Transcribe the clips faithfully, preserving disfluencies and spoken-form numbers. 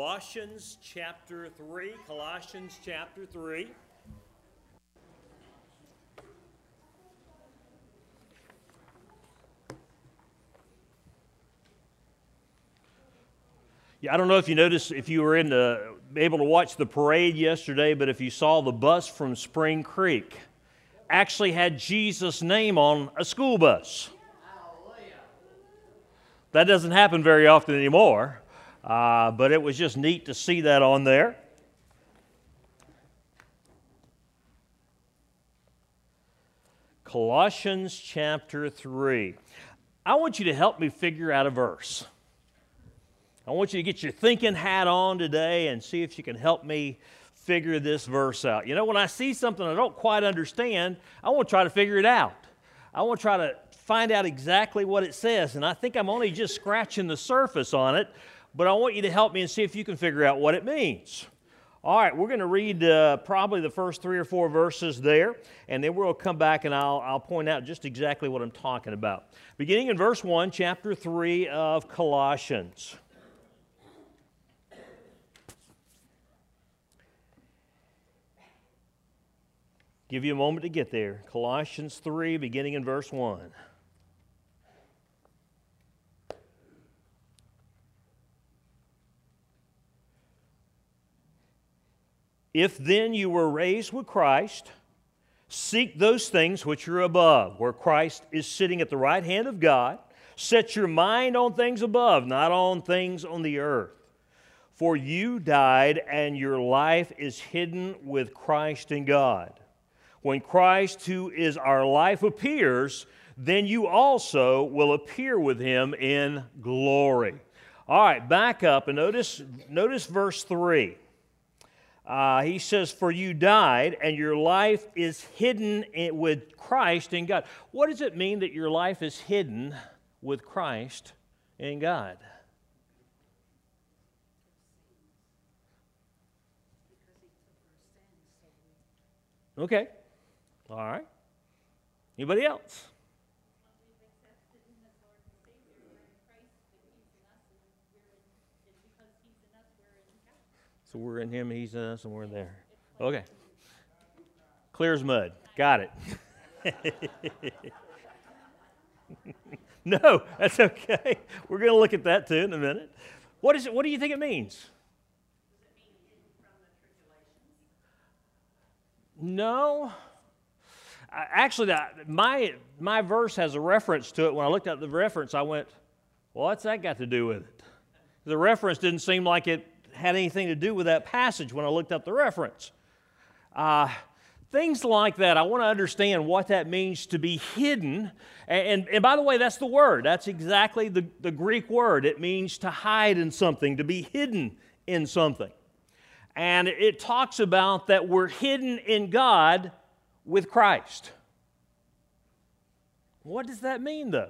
Colossians chapter three. Colossians chapter three. Yeah, I don't know if you noticed, if you were in the, able to watch the parade yesterday, but if you saw the bus from Spring Creek, actually had Jesus' name on a school bus. That doesn't happen very often anymore, uh, but it was just neat to see that on there. Colossians chapter three. I want you to help me figure out a verse. I want you to get your thinking hat on today and see if you can help me figure this verse out. You know, when I see something I don't quite understand, I want to try to figure it out. I want to try to find out exactly what it says, and I think I'm only just scratching the surface on it, but I want you to help me and see if you can figure out what it means. All right, we're going to read uh, probably the first three or four verses there, and then we'll come back and I'll, I'll point out just exactly what I'm talking about. Beginning in verse one, chapter three of Colossians. Give you a moment to get there. Colossians three, beginning in verse one. If then you were raised with Christ, seek those things which are above, where Christ is sitting at the right hand of God. Set your mind on things above, not on things on the earth. For you died, and your life is hidden with Christ in God. When Christ, who is our life, appears, then you also will appear with Him in glory. All right, back up and notice, notice verse three. Uh, he says, for you died, and your life is hidden in, with Christ in God. What does it mean that your life is hidden with Christ in God? Okay. All right. Anybody else? So we're in Him, He's in us, and we're there. Okay. Clear as mud. Got it. No, that's okay. We're going to look at that too in a minute. What is it? What do you think it means? No. Actually, my my verse has a reference to it. When I looked at the reference, I went, well, what's that got to do with it? The reference didn't seem like it had anything to do with that passage when I looked up the reference. Uh, things like that, I want to understand what that means to be hidden. And, and, and by the way, that's the word. That's exactly the, the Greek word. It means to hide in something, to be hidden in something. And it talks about that we're hidden in God with Christ. What does that mean, though?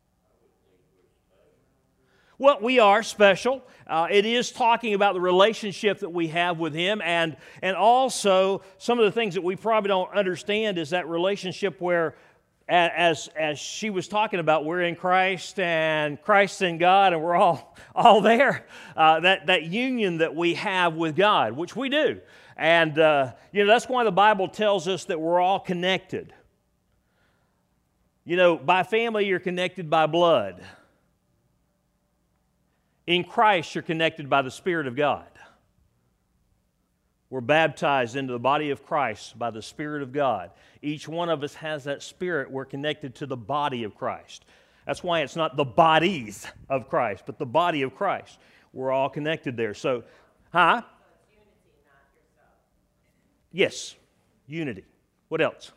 Well, we are special. Uh, it is talking about the relationship that we have with Him, and, and also some of the things that we probably don't understand is that relationship where, as, as she was talking about, we're in Christ and Christ's in God, and we're all, all there. Uh, that, that union that we have with God, which we do. And, uh, you know, that's why the Bible tells us that we're all connected. You know, by family, you're connected by blood. In Christ, you're connected by the Spirit of God. We're baptized into the body of Christ by the Spirit of God. Each one of us has that Spirit. We're connected to the body of Christ. That's why it's not the bodies of Christ, but the body of Christ. We're all connected there. So, huh? Yes, unity. What else?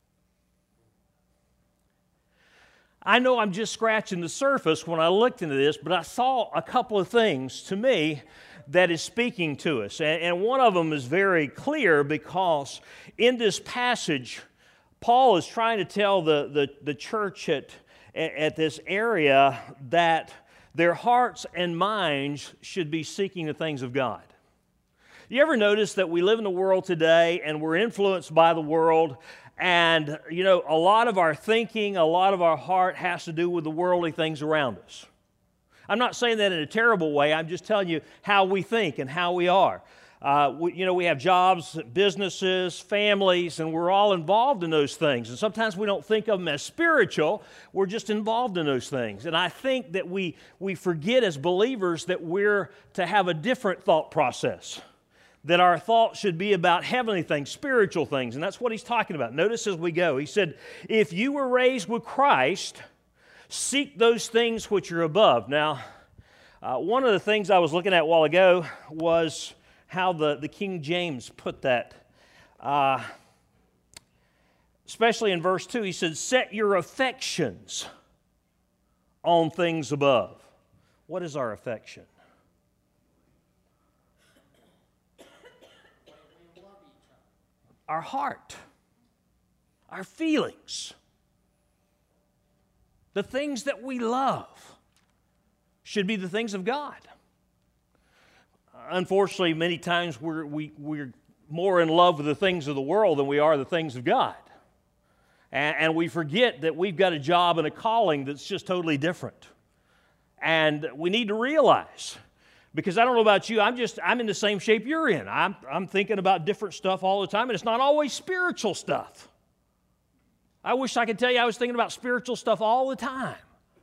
I know I'm just scratching the surface when I looked into this, but I saw a couple of things to me that is speaking to us. And, and one of them is very clear because in this passage, Paul is trying to tell the, the, the church at, at this area that their hearts and minds should be seeking the things of God. You ever notice that we live in a world today and we're influenced by the world, and, you know, a lot of our thinking, a lot of our heart has to do with the worldly things around us. I'm not saying that in a terrible way. I'm just telling you how we think and how we are. Uh, we, you know, we have jobs, businesses, families, and we're all involved in those things. And sometimes we don't think of them as spiritual. We're just involved in those things. And I think that we, we forget as believers that we're to have a different thought process, that our thought should be about heavenly things, spiritual things. And that's what he's talking about. Notice as we go, he said, if you were raised with Christ, seek those things which are above. Now, uh, one of the things I was looking at a while ago was how the, the King James put that. Uh, especially in verse two, he said, set your affections on things above. What is our affection? Our heart, our feelings, the things that we love should be the things of God. Unfortunately, many times we're, we, we're more in love with the things of the world than we are the things of God. And, and we forget that we've got a job and a calling that's just totally different. And we need to realize, because I don't know about you, I'm just, I'm in the same shape you're in. I'm, I'm thinking about different stuff all the time, and it's not always spiritual stuff. I wish I could tell you I was thinking about spiritual stuff all the time.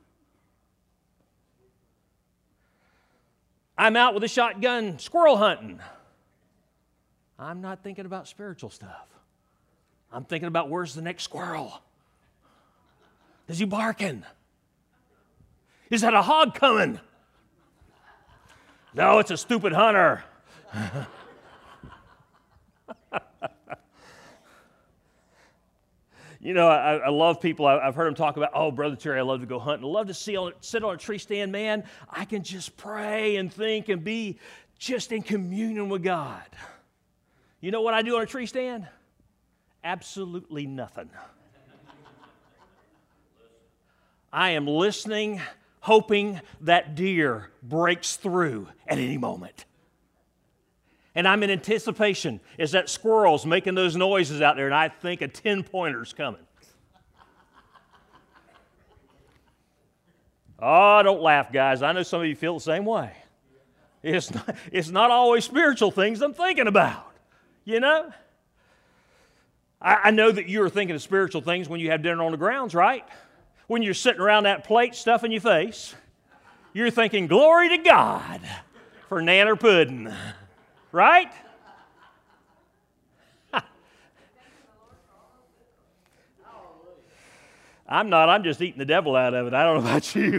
I'm out with a shotgun squirrel hunting. I'm not thinking about spiritual stuff. I'm thinking about where's the next squirrel? Is he barking? Is that a hog coming? No, it's a stupid hunter. You know, I, I love people. I, I've heard them talk about, oh, Brother Terry, I love to go hunting. I love to see on, sit on a tree stand. Man, I can just pray and think and be just in communion with God. You know what I do on a tree stand? Absolutely nothing. I am listening, hoping that deer breaks through at any moment. And I'm in anticipation as that squirrel's making those noises out there, and I think a ten-pointer's coming. Oh, don't laugh, guys. I know some of you feel the same way. It's not, it's not always spiritual things I'm thinking about, you know? I, I know that you're thinking of spiritual things when you have dinner on the grounds, right? When you're sitting around that plate stuffing your face, you're thinking, glory to God for nanner pudding. Right? I'm not. I'm just eating the devil out of it. I don't know about you.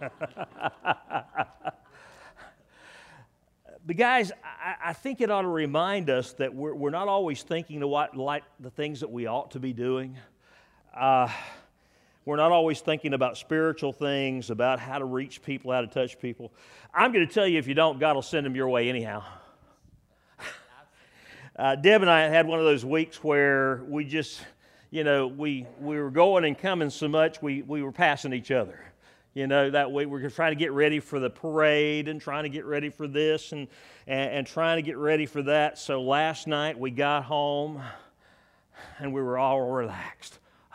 But guys, I, I think it ought to remind us that we're, we're not always thinking the, what, like the things that we ought to be doing. Uh, we're not always thinking about spiritual things, about how to reach people, how to touch people. I'm going to tell you, if you don't, God will send them your way anyhow. Uh, Deb and I had one of those weeks where we just, you know, we we were going and coming so much we, we were passing each other. You know, that way we were trying to get ready for the parade and trying to get ready for this and, and, and trying to get ready for that. So last night we got home and we were all relaxed.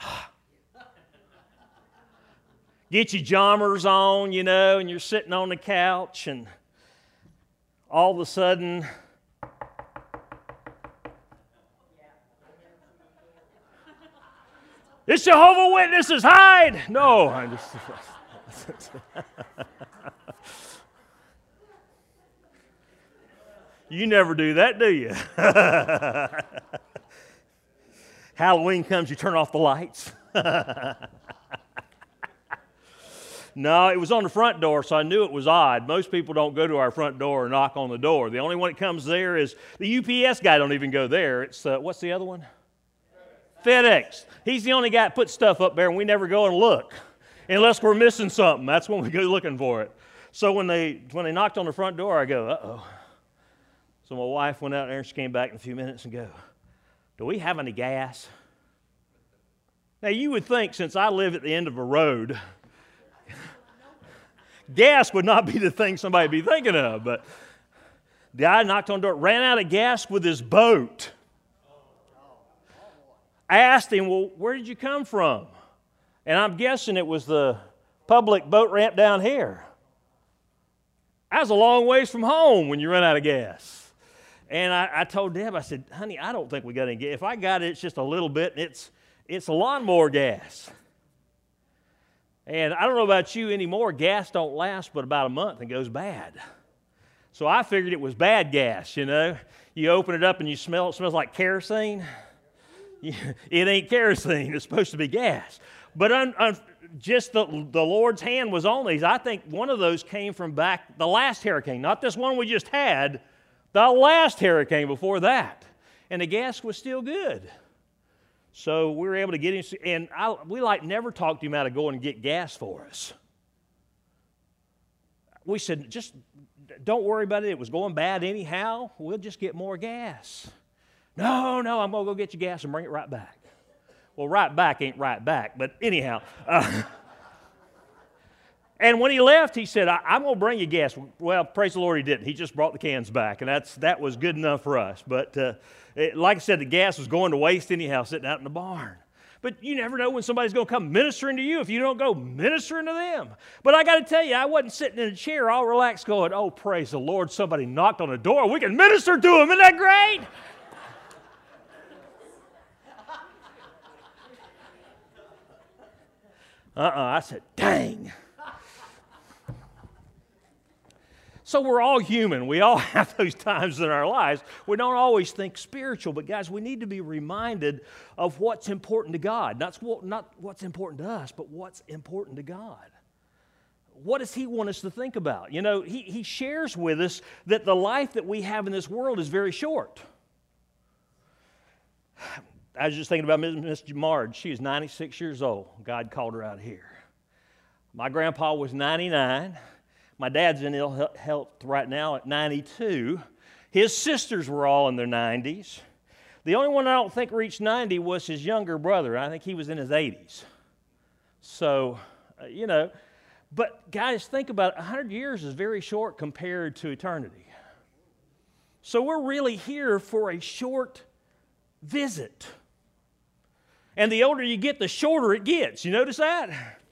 Get your jammers on, you know, and you're sitting on the couch and all of a sudden... It's Jehovah's Witnesses, hide! No, I'm just... You never do that, do you? Halloween comes, you turn off the lights. No, it was on the front door, so I knew it was odd. Most people don't go to our front door or knock on the door. The only one that comes there is the U P S guy. Don't even go there. It's uh, what's the other one? FedEx. He's the only guy that puts stuff up there, and we never go and look unless we're missing something. That's when we go looking for it. So when they when they knocked on the front door, I go, uh-oh. So my wife went out there, and she came back in a few minutes and go, do we have any gas? Now, you would think since I live at the end of a road, gas would not be the thing somebody would be thinking of, but the guy knocked on the door, ran out of gas with his boat. I asked him, well, where did you come from? And I'm guessing it was the public boat ramp down here. I was a long ways from home when you run out of gas. And I, I told Deb, I said, honey, I don't think we got any gas. If I got it, it's just a little bit, and it's, it's a lawnmower gas. And I don't know about you anymore, gas don't last but about a month and goes bad. So I figured it was bad gas, you know. You open it up and you smell, it smells like kerosene. It ain't kerosene, it's supposed to be gas. But un, un, just the, the Lord's hand was on these. I think one of those came from back the last hurricane, not this one we just had, the last hurricane before that. And the gas was still good. So we were able to get him, and I, we like never talked him out of going and get gas for us. We said, just don't worry about it. It was going bad anyhow. We'll just get more gas. No, no, I'm going to go get you gas and bring it right back. Well, right back ain't right back, but anyhow. Uh, and when he left, he said, I, I'm going to bring you gas. Well, praise the Lord, he didn't. He just brought the cans back, and that's that was good enough for us. But uh, it, like I said, the gas was going to waste anyhow, sitting out in the barn. But you never know when somebody's going to come ministering to you if you don't go ministering to them. But I got to tell you, I wasn't sitting in a chair all relaxed going, oh, praise the Lord, somebody knocked on the door. We can minister to them. Isn't that great? Uh-uh. I said, dang. So we're all human. We all have those times in our lives. We don't always think spiritual, but guys, we need to be reminded of what's important to God. Not, not what's important to us, but what's important to God. What does He want us to think about? You know, He, he shares with us that the life that we have in this world is very short. I was just thinking about Miss Marge. She is ninety-six years old. God called her out here. My grandpa was ninety-nine. My dad's in ill health right now at ninety-two. His sisters were all in their nineties. The only one I don't think reached ninety was his younger brother. I think he was in his eighties. So, uh, you know, but guys, think about it. one hundred years is very short compared to eternity. So we're really here for a short visit. And the older you get, the shorter it gets. You notice that?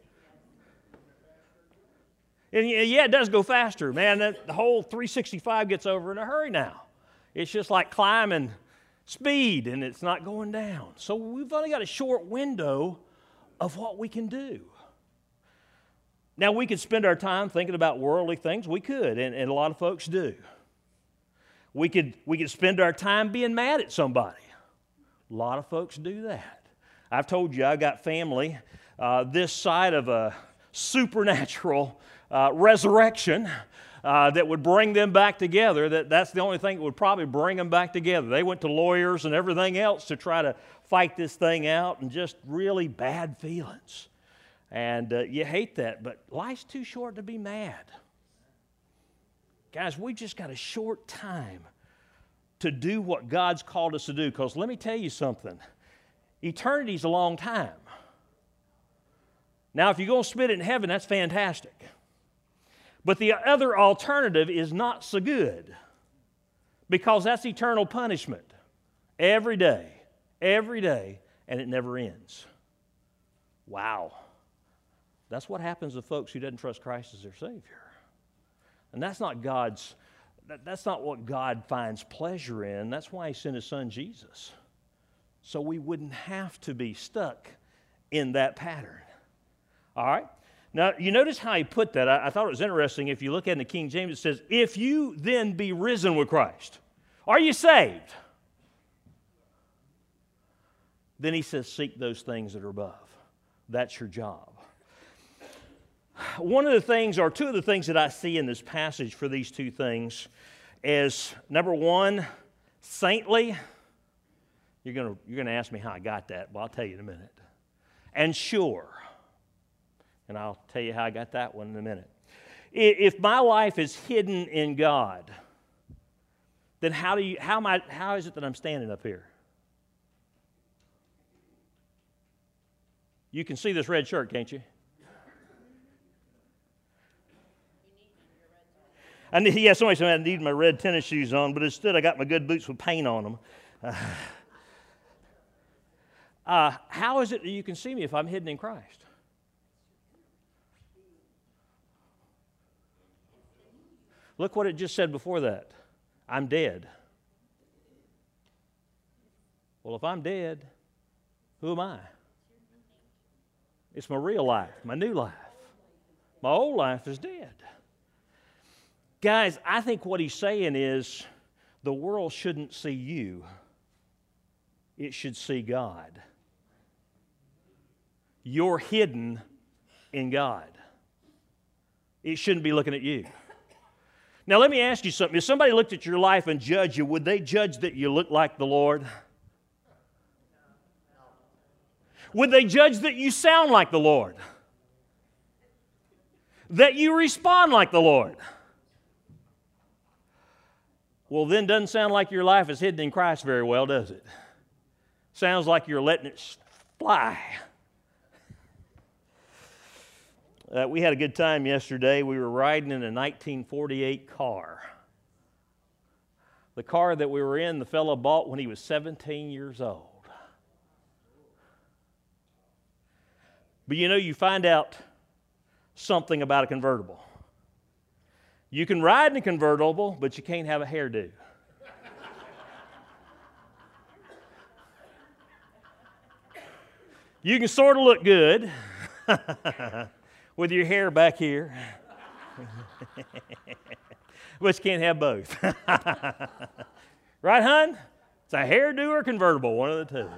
And yeah, it does go faster. Man, that, the whole three sixty-five gets over in a hurry now. It's just like climbing speed, and it's not going down. So we've only got a short window of what we can do. Now, we could spend our time thinking about worldly things. We could, and, and a lot of folks do. We could, we could spend our time being mad at somebody. A lot of folks do that. I've told you I've got family uh, this side of a supernatural uh, resurrection uh, that would bring them back together. That, that's the only thing that would probably bring them back together. They went to lawyers and everything else to try to fight this thing out, and just really bad feelings. And uh, you hate that, but life's too short to be mad. Guys, we just got a short time to do what God's called us to do, because let me tell you something. Eternity's a long time. Now, if you're going to spend it in heaven, that's fantastic. But the other alternative is not so good, because that's eternal punishment. Every day, every day, and it never ends. Wow. That's what happens to folks who doesn't trust Christ as their Savior. And that's not God's, that's not what God finds pleasure in. That's why He sent His Son Jesus. So we wouldn't have to be stuck in that pattern. All right? Now, you notice how he put that. I, I thought it was interesting. If you look at it in the King James, it says, if you then be risen with Christ. Are you saved? Then he says, seek those things that are above. That's your job. One of the things, or two of the things that I see in this passage for these two things is, number one, saintly. You're going you're going to ask me how I got that. Well, I'll tell you in a minute. And sure. And I'll tell you how I got that one in a minute. If my life is hidden in God, then how do you how am I how is it that I'm standing up here? You can see this red shirt, can't you? I need, yeah, somebody said I need my red tennis shoes on, but instead I got my good boots with paint on them. Uh, uh, how is it that you can see me if I'm hidden in Christ? Look what it just said before that. I'm dead. Well, if I'm dead, who am I? It's my real life, my new life. My old life is dead. Guys, I think what he's saying is the world shouldn't see you. It should see God. You're hidden in God. It shouldn't be looking at you. Now, let me ask you something. If somebody looked at your life and judged you, would they judge that you look like the Lord? Would they judge that you sound like the Lord? That you respond like the Lord? Well, then doesn't sound like your life is hidden in Christ very well, does it? Sounds like you're letting it fly. Uh, we had a good time yesterday. We were riding in a nineteen forty-eight car. The car that we were in, the fellow bought when he was seventeen years old. But you know, you find out something about a convertible. You can ride in a convertible, but you can't have a hairdo. You can sort of look good with your hair back here, but you can't have both. Right, hon? It's a hairdo or a convertible, one of the two.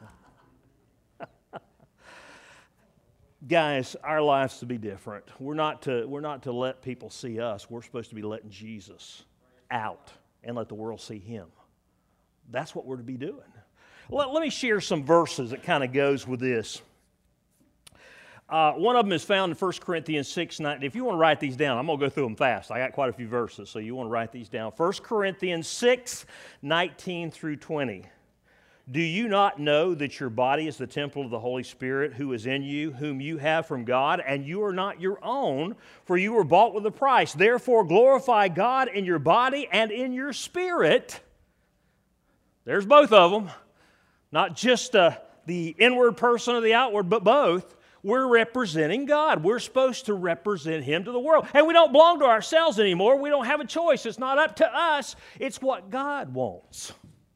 Guys, our lives to be different. We're not to, we're not to let people see us. We're supposed to be letting Jesus out and let the world see Him. That's what we're to be doing. Let, let me share some verses that kind of goes with this. Uh, one of them is found in First Corinthians six nineteen. If you want to write these down, I'm going to go through them fast. I got quite a few verses, so you want to write these down. First Corinthians six nineteen through twenty. Do you not know that your body is the temple of the Holy Spirit who is in you, whom you have from God, and you are not your own, for you were bought with a price. Therefore glorify God in your body and in your spirit. There's both of them. Not just uh, the inward person or the outward, but both. We're representing God. We're supposed to represent Him to the world. And we don't belong to ourselves anymore. We don't have a choice. It's not up to us. It's what God wants.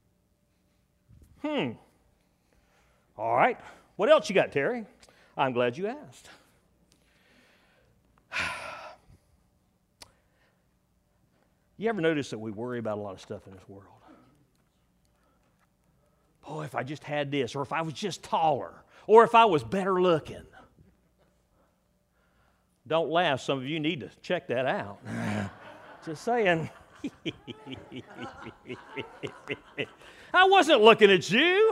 Hmm. All right. What else you got, Terry? I'm glad you asked. You ever notice that we worry about a lot of stuff in this world? Oh, if I just had this, or if I was just taller, or if I was better looking. Don't laugh. Some of you need to check that out. Just saying. I wasn't looking at you.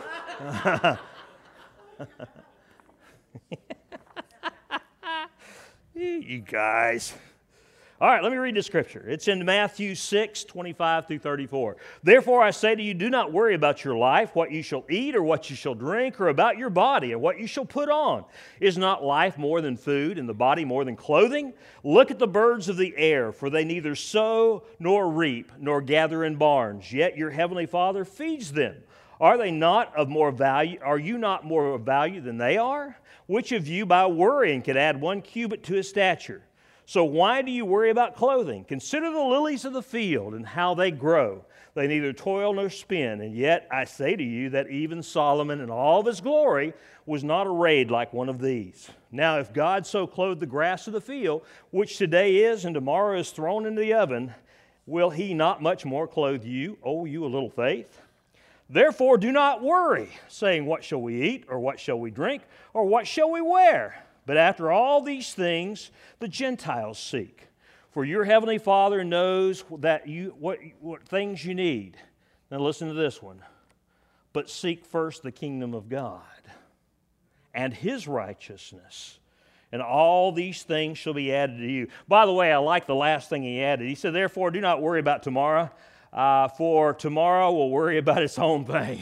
You guys. All right, let me read the scripture. It's in Matthew six, twenty-five through thirty-four. Therefore I say to you, do not worry about your life, what you shall eat or what you shall drink, or about your body and what you shall put on. Is not life more than food, and the body more than clothing? Look at the birds of the air, for they neither sow nor reap nor gather in barns, yet your heavenly Father feeds them. Are they not of more value? Are you not more of value than they are? Which of you by worrying could add one cubit to his stature? So why do you worry about clothing? Consider the lilies of the field and how they grow. They neither toil nor spin. And yet I say to you that even Solomon in all of his glory was not arrayed like one of these. Now if God so clothed the grass of the field, which today is and tomorrow is thrown into the oven, will He not much more clothe you, O you of little faith? Therefore do not worry, saying, what shall we eat, or what shall we drink, or what shall we wear? But after all these things, the Gentiles seek. For your heavenly Father knows that you what, what things you need. Now listen to this one. But seek first the kingdom of God and His righteousness, and all these things shall be added to you. By the way, I like the last thing He added. He said, therefore, do not worry about tomorrow, uh, for tomorrow will worry about its own thing.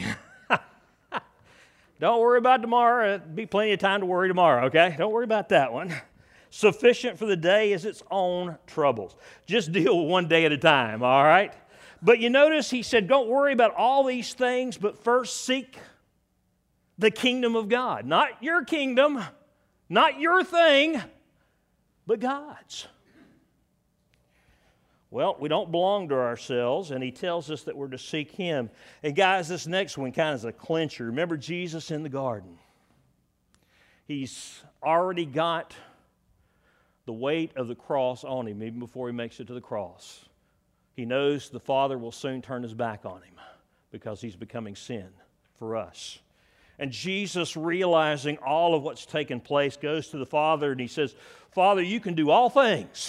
Don't worry about tomorrow. There'll be plenty of time to worry tomorrow, okay? Don't worry about that one. Sufficient for the day is its own troubles. Just deal with one day at a time, all right? But you notice He said, don't worry about all these things, but first seek the kingdom of God. Not your kingdom, not your thing, but God's. Well, we don't belong to ourselves, and he tells us that we're to seek him. And guys, this next one kind of is a clincher. Remember Jesus in the garden? He's already got the weight of the cross on him even before he makes it to the cross. He knows the Father will soon turn his back on him because he's becoming sin for us. And Jesus, realizing all of what's taken place, goes to the Father and he says, Father, you can do all things.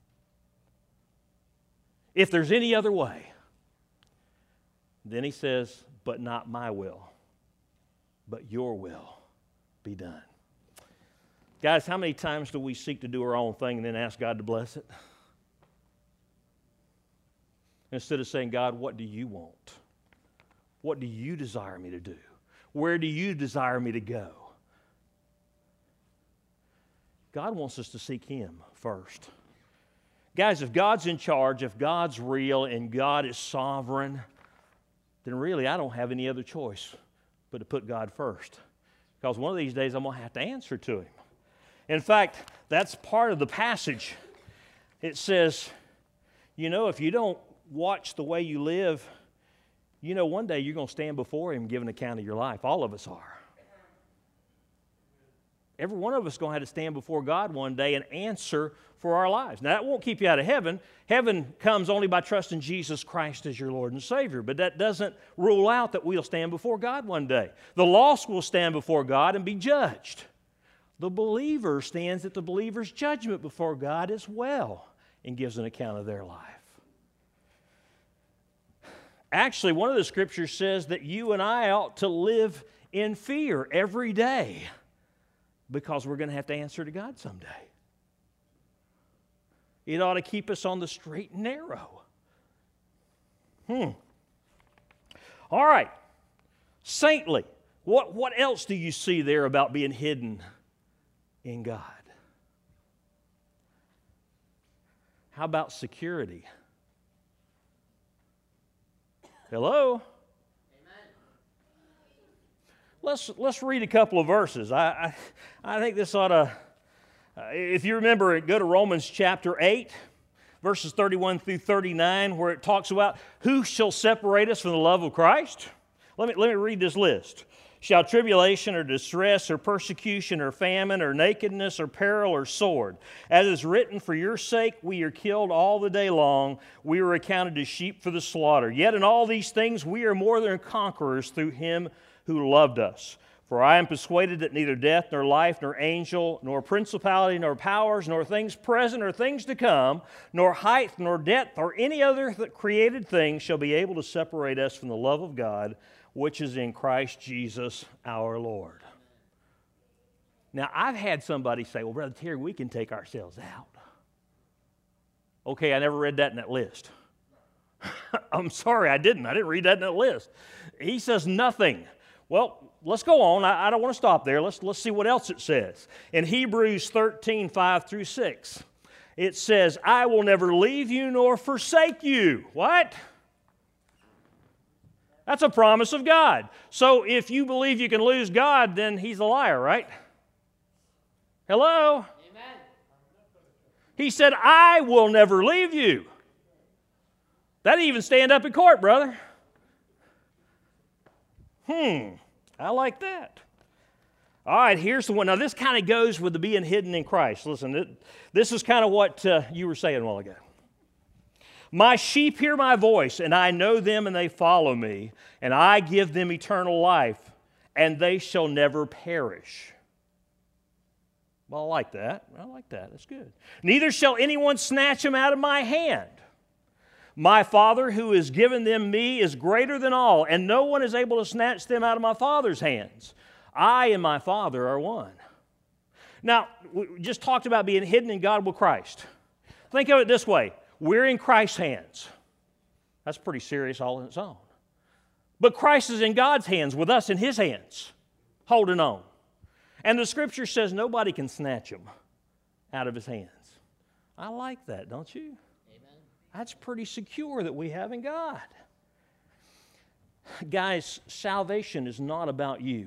If there's any other way. Then he says, but not my will, but your will be done. Guys, how many times do we seek to do our own thing and then ask God to bless it? Instead of saying, God, what do you want? What do you desire me to do? Where do you desire me to go? God wants us to seek him first. Guys, if God's in charge, if God's real and God is sovereign, then really I don't have any other choice but to put God first. Because one of these days I'm going to have to answer to him. In fact, that's part of the passage. It says, you know, if you don't watch the way you live, you know, one day you're going to stand before him and give an account of your life. All of us are. Every one of us is going to have to stand before God one day and answer for our lives. Now, that won't keep you out of heaven. Heaven comes only by trusting Jesus Christ as your Lord and Savior. But that doesn't rule out that we'll stand before God one day. The lost will stand before God and be judged. The believer stands at the believer's judgment before God as well and gives an account of their life. Actually, one of the scriptures says that you and I ought to live in fear every day because we're going to have to answer to God someday. It ought to keep us on the straight and narrow. Hmm. All right. Saintly. What, what else do you see there about being hidden in God? How about security? Hello? Amen. Let's, let's read a couple of verses. I, I, I think this ought to, uh, if you remember, go to Romans chapter eight, verses thirty-one through thirty-nine, where it talks about who shall separate us from the love of Christ. Let me, let me read this list. Shall tribulation or distress or persecution or famine or nakedness or peril or sword? As is written, for your sake we are killed all the day long. We are accounted as sheep for the slaughter. Yet in all these things we are more than conquerors through him who loved us. For I am persuaded that neither death, nor life, nor angel, nor principality, nor powers, nor things present or things to come, nor height, nor depth, or any other created thing shall be able to separate us from the love of God, which is in Christ Jesus our Lord. Now, I've had somebody say, well, Brother Terry, we can take ourselves out. Okay, I never read that in that list. I'm sorry, I didn't. I didn't read that in that list. He says nothing. Well, let's go on. I, I don't want to stop there. Let's, let's see what else it says. In Hebrews thirteen, five through six, it says, I will never leave you nor forsake you. What? That's a promise of God. So if you believe you can lose God, then he's a liar, right? Hello? Amen. He said, I will never leave you. That'd even stand up in court, brother. Hmm, I like that. All right, here's the one. Now, this kind of goes with the being hidden in Christ. Listen, this is kind of what uh, you were saying a while ago. My sheep hear my voice, and I know them, and they follow me, and I give them eternal life, and they shall never perish. Well, I like that. I like that. That's good. Neither shall anyone snatch them out of my hand. My Father who has given them me is greater than all, and no one is able to snatch them out of my Father's hands. I and my Father are one. Now, we just talked about being hidden in God with Christ. Think of it this way. We're in Christ's hands. That's pretty serious all on its own. But Christ is in God's hands with us in his hands, holding on. And the Scripture says nobody can snatch him out of his hands. I like that, don't you? Amen. That's pretty secure that we have in God. Guys, salvation is not about you.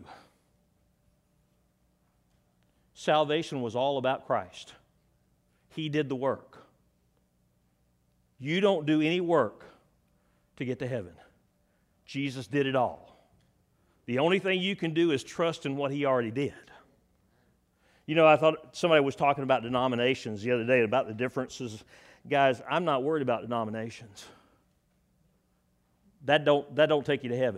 Salvation was all about Christ. He did the work. You don't do any work to get to heaven. Jesus did it all. The only thing you can do is trust in what He already did. You know, I thought somebody was talking about denominations the other day, about the differences. Guys, I'm not worried about denominations. That don't, that don't take you to heaven.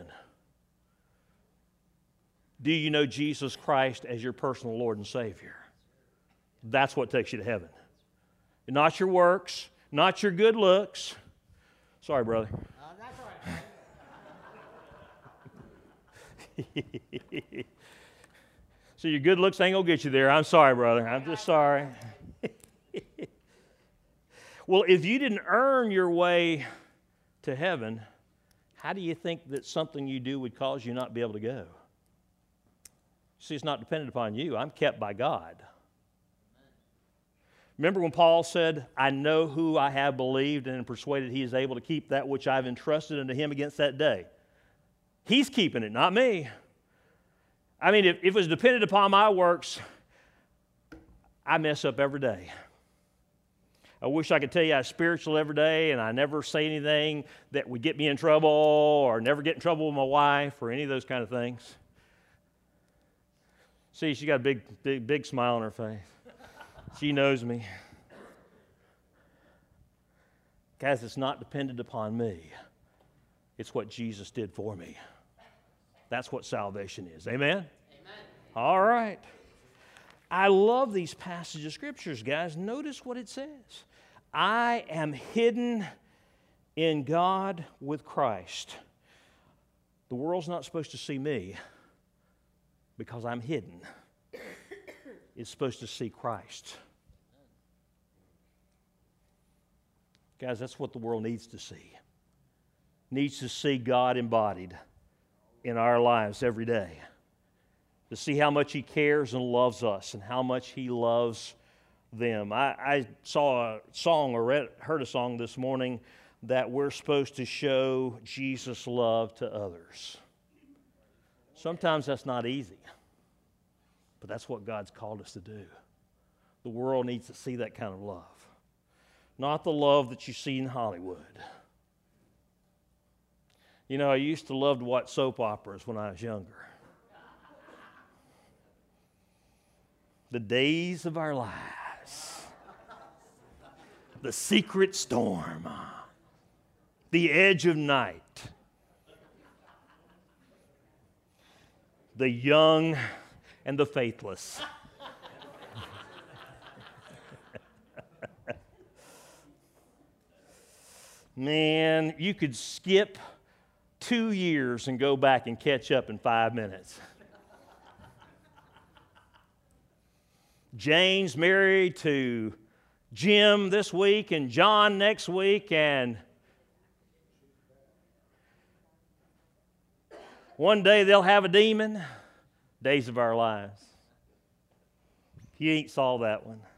Do you know Jesus Christ as your personal Lord and Savior? That's what takes you to heaven. Not your works, not your good looks. Sorry, brother. Uh, that's all right. So your good looks ain't going to get you there. I'm sorry, brother. I'm just sorry. Well, if you didn't earn your way to heaven, how do you think that something you do would cause you not to be able to go? See, it's not dependent upon you. I'm kept by God. Remember when Paul said, I know who I have believed and am persuaded he is able to keep that which I've entrusted unto him against that day. He's keeping it, not me. I mean, if, if it was dependent upon my works, I mess up every day. I wish I could tell you I'm spiritual every day and I never say anything that would get me in trouble or never get in trouble with my wife or any of those kind of things. See, she got a big, big, big smile on her face. She knows me. Guys, it's not dependent upon me. It's what Jesus did for me. That's what salvation is. Amen? Amen. All right. I love these passages of scriptures, guys. Notice what it says. I am hidden in God with Christ. The world's not supposed to see me because I'm hidden. It's supposed to see Christ. Guys, that's what the world needs to see. Needs to see God embodied in our lives every day. To see how much He cares and loves us and how much He loves them. I, I saw a song or read, heard a song this morning that we're supposed to show Jesus' love to others. Sometimes that's not easy, but that's what God's called us to do. The world needs to see that kind of love. Not the love that you see in Hollywood. You know, I used to love to watch soap operas when I was younger. The Days of Our Lives. The Secret Storm. The Edge of Night. The Young and the Faithless. Man, you could skip two years and go back and catch up in five minutes. Jane's married to Jim this week and John next week, and one day they'll have a demon. Days of Our Lives. You ain't saw that one.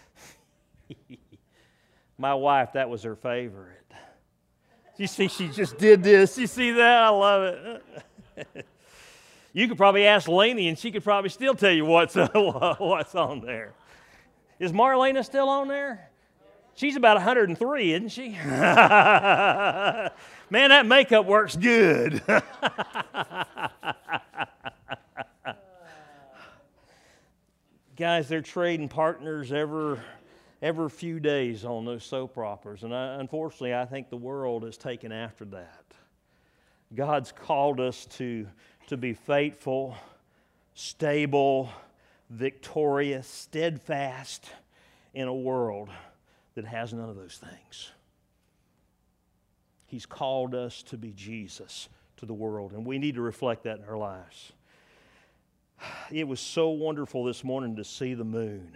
My wife, that was her favorite. You see, she just did this. You see that? I love it. You could probably ask Lainey, and she could probably still tell you what's, uh, what's on there. Is Marlena still on there? She's about one hundred three, isn't she? Man, that makeup works good. Guys, they're trading partners every, every few days on those soap operas. And I, unfortunately, I think the world is taken after that. God's called us to, to be faithful, stable, victorious, steadfast in a world that has none of those things. He's called us to be Jesus to the world, and we need to reflect that in our lives. It was so wonderful this morning to see the moon.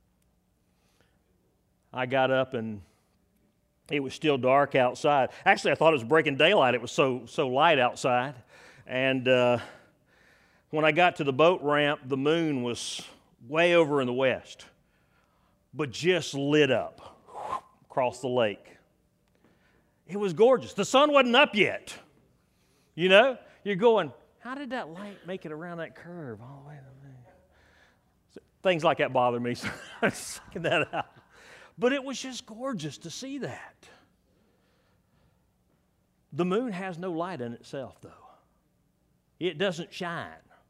I got up and it was still dark outside. Actually, I thought it was breaking daylight. It was so so light outside. And uh, when I got to the boat ramp, the moon was way over in the west, but just lit up across the lake. It was gorgeous. The sun wasn't up yet. You know, you're going, how did that light make it around that curve all the way to the moon? So, things like that bother me, so I'm sucking that out. But it was just gorgeous to see that. The moon has no light in itself, though. It doesn't shine.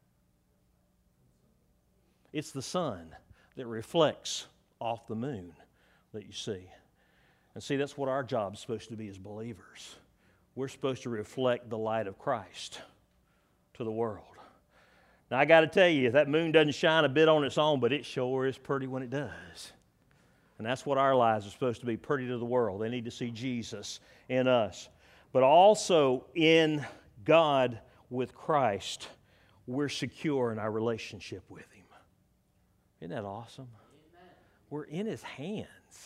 It's the sun that reflects off the moon that you see. And see, that's what our job is supposed to be as believers. We're supposed to reflect the light of Christ to the world. Now, I got to tell you, that moon doesn't shine a bit on its own, but it sure is pretty when it does. And that's what our lives are supposed to be, pretty to the world. They need to see Jesus in us. But also in God with Christ, we're secure in our relationship with Him. Isn't that awesome? Amen. We're in His hands.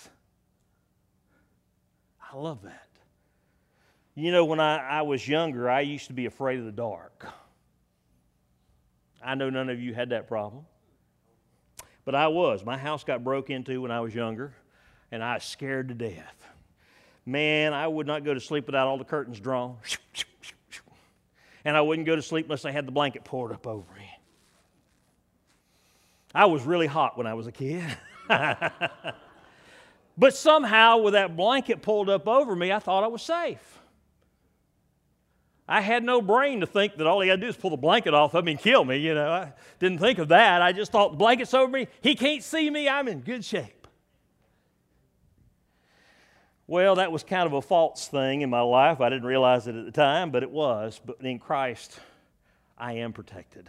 I love that. You know, when I, I was younger, I used to be afraid of the dark. I know none of you had that problem. But I was. My house got broke into when I was younger, and I was scared to death. Man, I would not go to sleep without all the curtains drawn. And I wouldn't go to sleep unless I had the blanket pulled up over me. I was really hot when I was a kid. But somehow, with that blanket pulled up over me, I thought I was safe. I had no brain to think that all he had to do is pull the blanket off of me and kill me. You know, I didn't think of that. I just thought, the blanket's over me. He can't see me. I'm in good shape. Well, that was kind of a false thing in my life. I didn't realize it at the time, but it was. But in Christ, I am protected.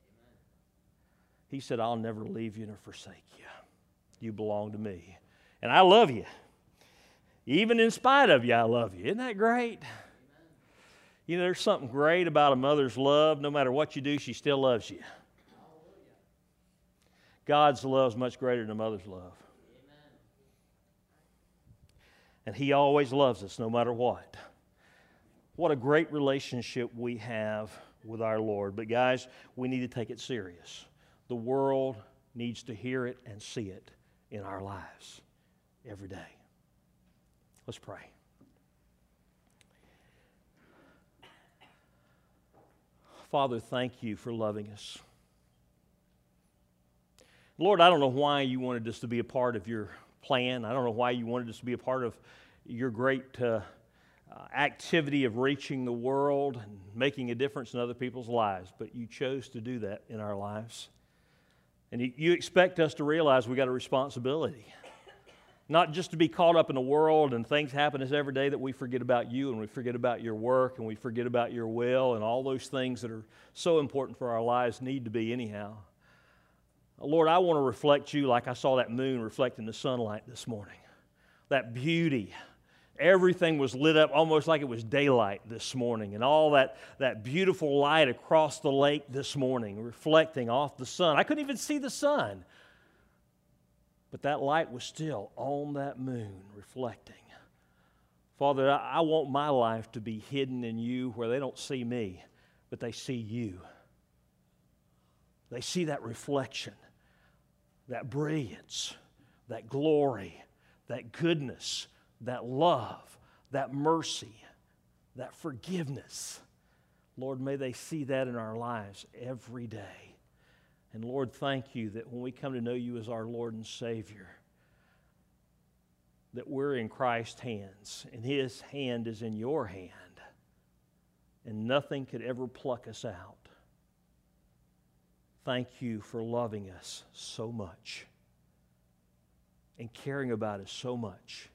He said, I'll never leave you nor forsake you. You belong to me. And I love you. Even in spite of you, I love you. Isn't that great? You know, there's something great about a mother's love. No matter what you do, she still loves you. God's love is much greater than a mother's love. And He always loves us no matter what. What a great relationship we have with our Lord. But guys, we need to take it serious. The world needs to hear it and see it in our lives every day. Let's pray. Father, thank you for loving us. Lord, I don't know why you wanted us to be a part of your plan. I don't know why you wanted us to be a part of your great uh, uh, activity of reaching the world and making a difference in other people's lives, but you chose to do that in our lives. And you, you expect us to realize we got a responsibility. Not just to be caught up in the world and things happen to us every day that we forget about you and we forget about your work and we forget about your will and all those things that are so important for our lives need to be anyhow. Lord, I want to reflect you like I saw that moon reflecting the sunlight this morning. That beauty. Everything was lit up almost like it was daylight this morning, and all that, that beautiful light across the lake this morning reflecting off the sun. I couldn't even see the sun. But that light was still on that moon reflecting. Father, I want my life to be hidden in you where they don't see me, but they see you. They see that reflection, that brilliance, that glory, that goodness, that love, that mercy, that forgiveness. Lord, may they see that in our lives every day. And Lord, thank you that when we come to know you as our Lord and Savior, that we're in Christ's hands, and His hand is in your hand, and nothing could ever pluck us out. Thank you for loving us so much and caring about us so much.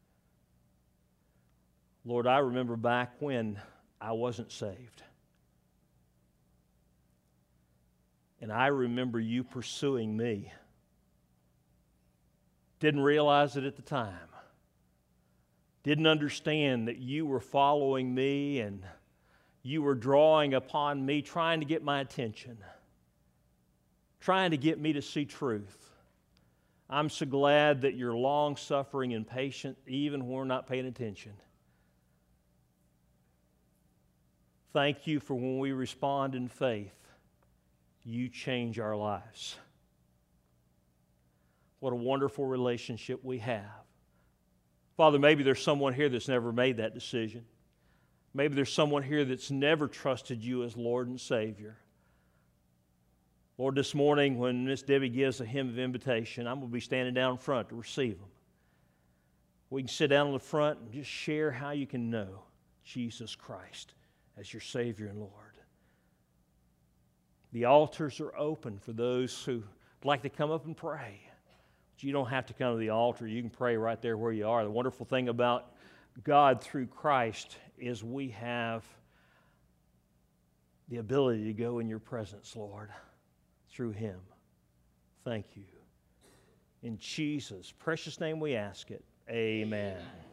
Lord, I remember back when I wasn't saved. And I remember you pursuing me. Didn't realize it at the time. Didn't understand that you were following me and you were drawing upon me, trying to get my attention, trying to get me to see truth. I'm so glad that you're long-suffering and patient even when we're not paying attention. Thank you for when we respond in faith, you change our lives. What a wonderful relationship we have. Father, maybe there's someone here that's never made that decision. Maybe there's someone here that's never trusted you as Lord and Savior. Lord, this morning when Miss Debbie gives a hymn of invitation, I'm going to be standing down front to receive them. We can sit down in the front and just share how you can know Jesus Christ as your Savior and Lord. The altars are open for those who would like to come up and pray. But you don't have to come to the altar. You can pray right there where you are. The wonderful thing about God through Christ is we have the ability to go in your presence, Lord, through Him. Thank you. In Jesus' precious name we ask it. Amen.